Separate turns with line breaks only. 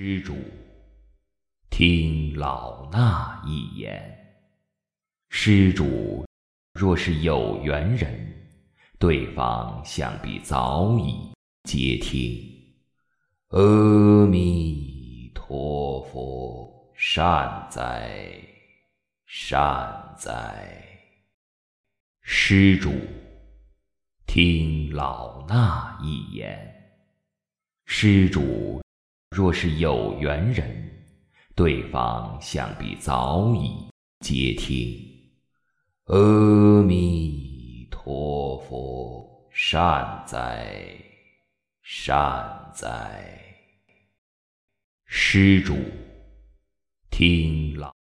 施主，听老衲一言。施主若是有缘人，对方想必早已接听。阿弥陀佛，善哉，善哉。施主，听老衲一言。施主若是有缘人，对方想必早已接听。阿弥陀佛，善哉，善哉。施主，听老